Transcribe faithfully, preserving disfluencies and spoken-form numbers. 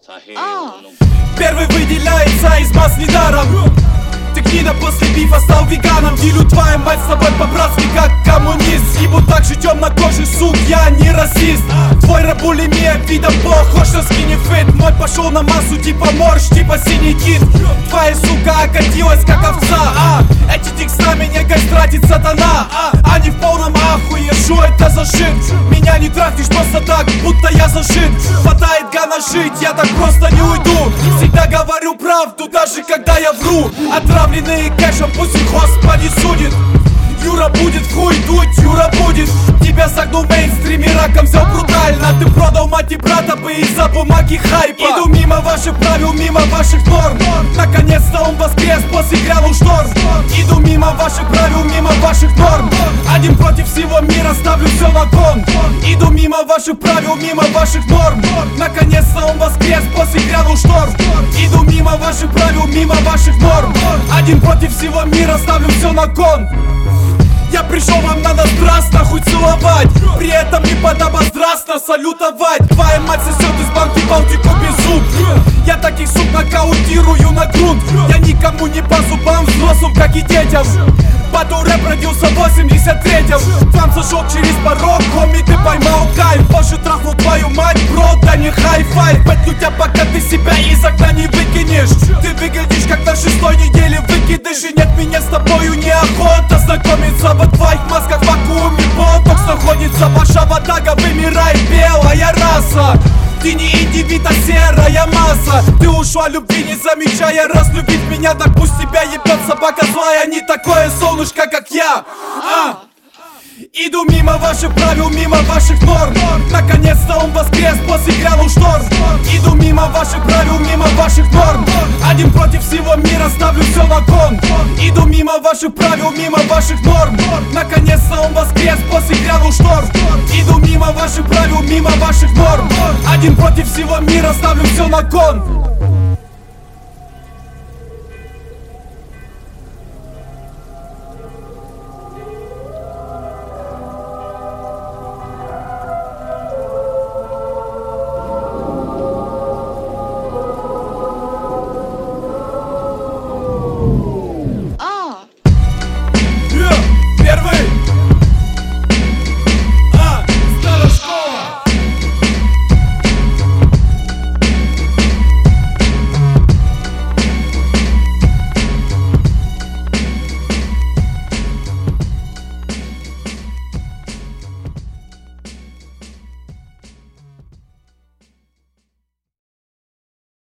Первый выделяется из масс недаром. Ты гнида после бифа стал веганом. Дилю твою мать с тобой по-братски как коммунист. Ибо так же темнокожий, сук, я не расист. Твой рабулемия видом похож на скинни-фит. Мой пошел на массу типа морж, типа синий кит. Твоя сука окатилась как овца, а эти текста меня тратит сатана, а они в полном ахуе, шо это за шит? Меня не трахнешь просто так, будто я зашит. Хватает гана жить, я так просто не уйду. Всегда говорю правду, даже когда я вру. Отравленные кэшем, пусть их Господи судит. Юра будет в хуй дуть, Юра будет. Тебя согнул мейнстрим и раком взял брутально. Ты продал мать и брата бы из-за бумаги хайпа. Иду мимо ваших правил, мимо ваших норм. Наконец-то он воскрес, после грянул шторм. Иду мимо ваших правил, мимо ваших норм. Один против всего мира, ставлю все на кон. Иду мимо ваших правил, мимо ваших норм. Наконец-то он воскрес, после грянул шторм. Иду мимо ваших правил, мимо ваших норм. Один против всего мира, ставлю все на кон. Я пришел вам надо страстно хуй целовать, при этом не подобострастно салютовать. Твоя мать сосет из банки Балтику без зуб. Я таких сук нокаутирую на грунт. Я никому не по зубам, взрослым как и детям. Батл рэп родился в восемьдесят третьем. Там зашел через порог, хоми, ты поймал кайф. Позже трахнул твою мать, бро, да не хай-фай. Петлю тебя, пока ты себя из окна не выкинешь. Ты выглядишь как на шестой неделе выкидыш. И нет, меня с тобою неохота знакомиться. В твоих масках в вакууме ботокс находится. Ваша ватага вымирает, белая раса. Ты не индивид, а серая масса. Ты ушла любви, не замечая. Разлюбив меня, так пусть тебя ебет собака злая. Не такое солнышко, как я, а? Иду мимо ваших правил, мимо ваших норм. Наконец-то он воскрес, после грянул шторм. Иду мимо ваших правил, мимо ваших норм. Один против всего мира, ставлю все на кон. Иду мимо ваших правил, мимо ваших норм. Наконец-то он воскрес, после грянул шторм. Иду мимо ваших правил, мимо ваших норм. Один против всего мира, ставлю все на кон.